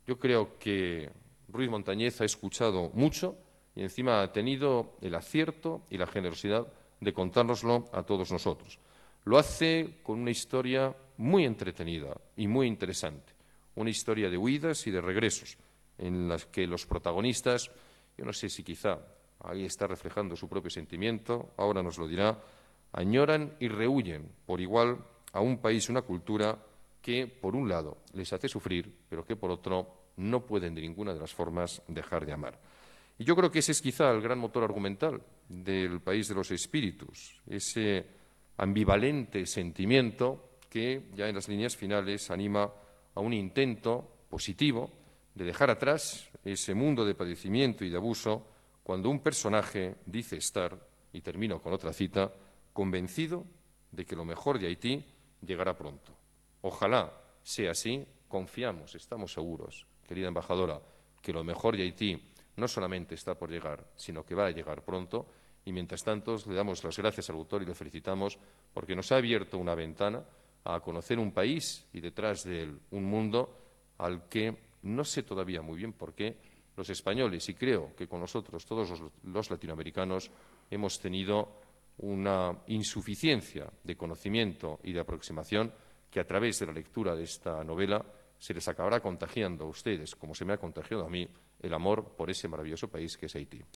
Yo creo que Ruiz Montañez ha escuchado mucho y encima ha tenido el acierto y la generosidad de contárnoslo a todos nosotros. Lo hace con una historia muy entretenida y muy interesante, una historia de huidas y de regresos, en las que los protagonistas, yo no sé si quizá ahí está reflejando su propio sentimiento, ahora nos lo dirá, añoran y rehuyen por igual a un país y una cultura que, por un lado, les hace sufrir, pero que, por otro, no pueden de ninguna de las formas dejar de amar. Y yo creo que ese es quizá el gran motor argumental del país de los espíritus, ese ambivalente sentimiento que, ya en las líneas finales, anima a un intento positivo de dejar atrás ese mundo de padecimiento y de abuso cuando un personaje dice estar, y termino con otra cita, convencido de que lo mejor de Haití llegará pronto. Ojalá sea así, confiamos, estamos seguros, querida embajadora, que lo mejor de Haití no solamente está por llegar, sino que va a llegar pronto, y mientras tanto le damos las gracias al autor y le felicitamos porque nos ha abierto una ventana a conocer un país y detrás de él un mundo al que no sé todavía muy bien por qué los españoles, y creo que con nosotros todos los latinoamericanos, hemos tenido una insuficiencia de conocimiento y de aproximación que a través de la lectura de esta novela se les acabará contagiando a ustedes, como se me ha contagiado a mí, el amor por ese maravilloso país que es Haití.